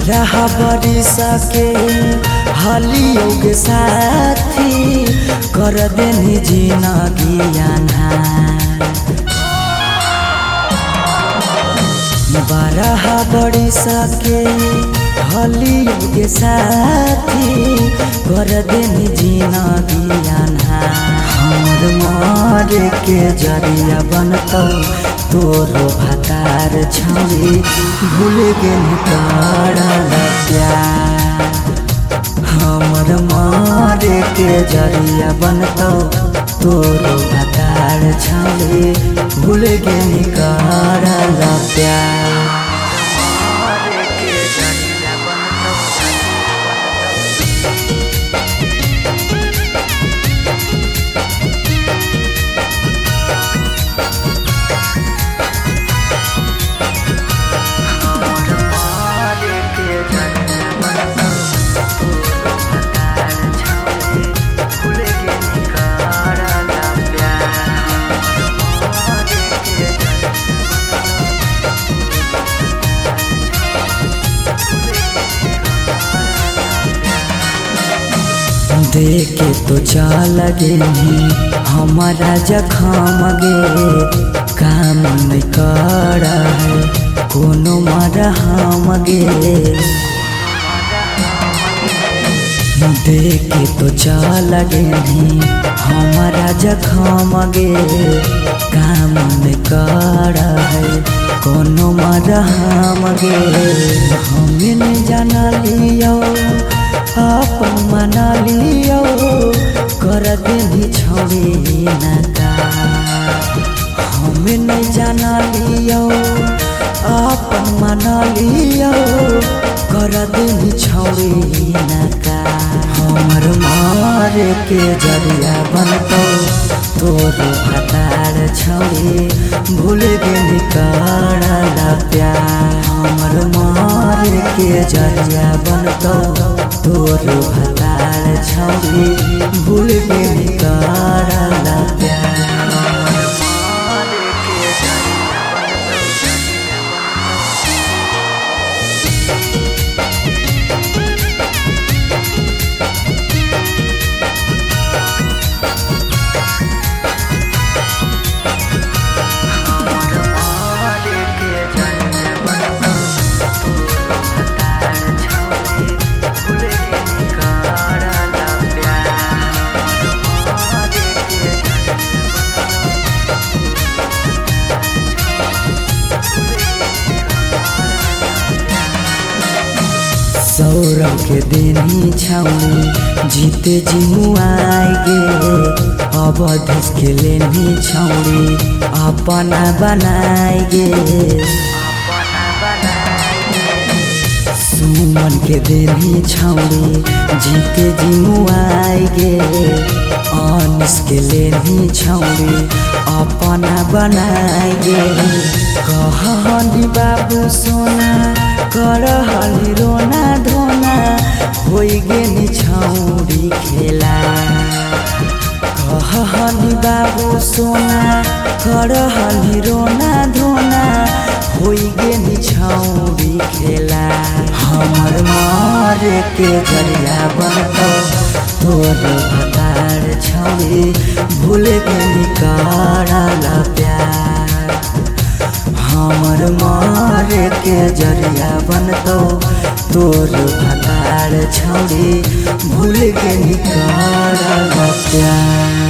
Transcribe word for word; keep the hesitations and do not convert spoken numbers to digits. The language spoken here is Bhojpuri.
बारह बरिस के हलियो के साथी कर देनी जिंदगी अन्हार। बारह बरिस के हलियो के साथी कर देनी जिंदगी अन्हार। हमर मारे के जरिया बनतौ तोरो भतार छौरी भूल गेली करल प्यार। हमर मारे के जरिया बनतौ तोरो भतार छौरी भूल गेली करल प्यार। देखे तो चल गेली हमारा जखम गे काम नहीं कर कोनो मरहम गे। देखे तो चल गेली हमारा जखम गे काम नहीं कर कोनो मरहम गे। हमें नहीं जाना लियो अपन मना लियो कर देनी छौरी नका। हमें नहीं जाना लियो अपन मना लियो कर देनी छौरी नका। हमर मारे के जरिया बनतौ तोरो भतार छौरी भूल गेली करल प्यार। हमर मारे के जरिया बनतौ तोरो भतार छौरी भूल गेली करल प्यार। सौरव के देनी छौरी जीते जिमुआई गे। अवधेश के लेनी छौरी अपना बनाई गे। सुमन के देनी छौरी जीते जिमुआई गे। अनिस के लेनी छौरी अपना बनाई गे। कहनी बाबू सोना करहली रोना धोना होई गेली छौरी खेला। कहनी बाबू सोना करहली रोना धोना होई गेली छौरी खेला। हमर मारे के जरिया बनतौ तोरो भतार छौरी भूल गेली करल प्यार। हमर मारे के जरिया बनतौ तोरो भतार छौरी भूल गेली करल प्यार।